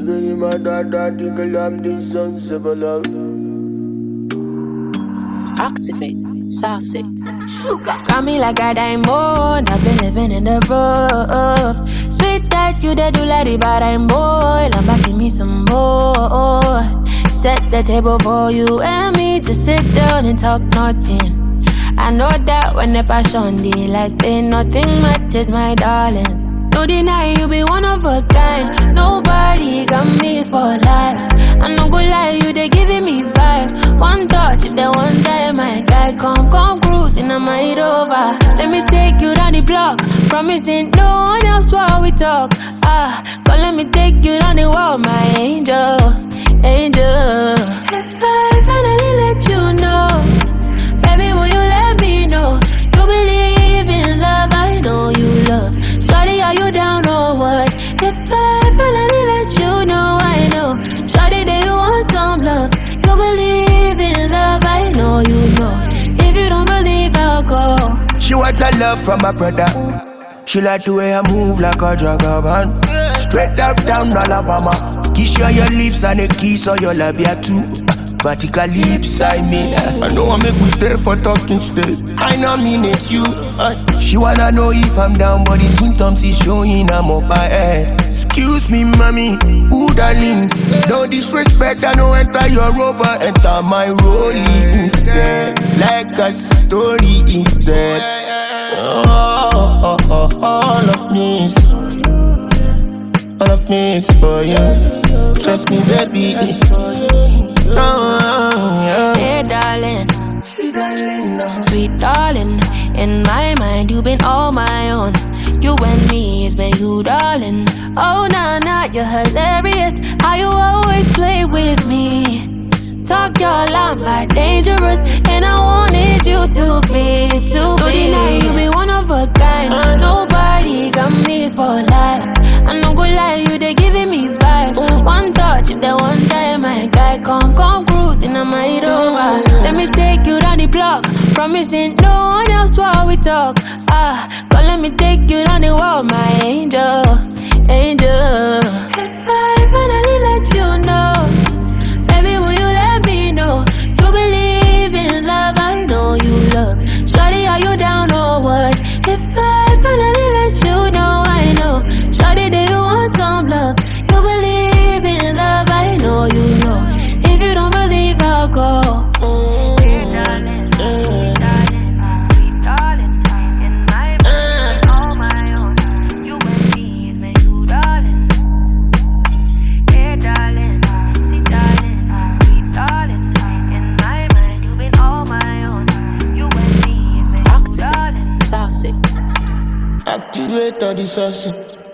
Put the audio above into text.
Activate, saucy. Sugar. Got me like a diamond. I've been living in the rough. Sweet that you did do like the bad I'm boy. I'm back, give me some more. Set the table for you and me to sit down and talk nothing. I know that when the passion daylight say nothing matters, my darling. No deny you be one of a kind. Nobody got me for life. I no go lie, you they giving me vibe. One touch, if they one time, my guy come cruising, I might over. Let me take you down the block. Promising no one else while we talk. Come let me take you down the wall, my angel. If I finally let you know, baby, will you let me know? You believe in love, I know you love. Shawty, are you down or what? If I finally let you know, I know. Shawty, do you want some love? You believe in love, I know you know. If you don't believe, I'll go. She wants a love from my brother. She like the way I move like a jagaban. Straight up down Alabama. Kiss you on your lips and a kiss on your labia too. Vertical lips, I mean. I know I make we stay for talking stage. I know mean it's you. She wanna know if I'm down, but the symptoms is showing I'm up ahead. Excuse me, mommy, ooh darling. No disrespect, I know enter your rover, enter my rollie instead. Like a story instead. All of me is for you. Trust me, baby, it's for you. Hey darling, sweet darling. In my mind, you've been all my own. You and me, it's been you, darling. Oh, nah, you're hilarious. How you always play with me. Talk your line by dangerous, and I wanted you to be. No deny you be one of a kind. Nobody got me for life. I no go lie, you they giving me vibe. One touch, if they one time, my guy come cruising, I might over. Let me take you down the block. Promising no one else while we talk. Come let me take you down the wall, my angel. If I finally let you know, baby, will you let me know? You believe in love, I know you love. Shawty, are you down or what? If I finally let you know, I know. Shawty, do you want some love? You believe in love, I know you know. If you don't believe, I'll go. Activate all the sauce.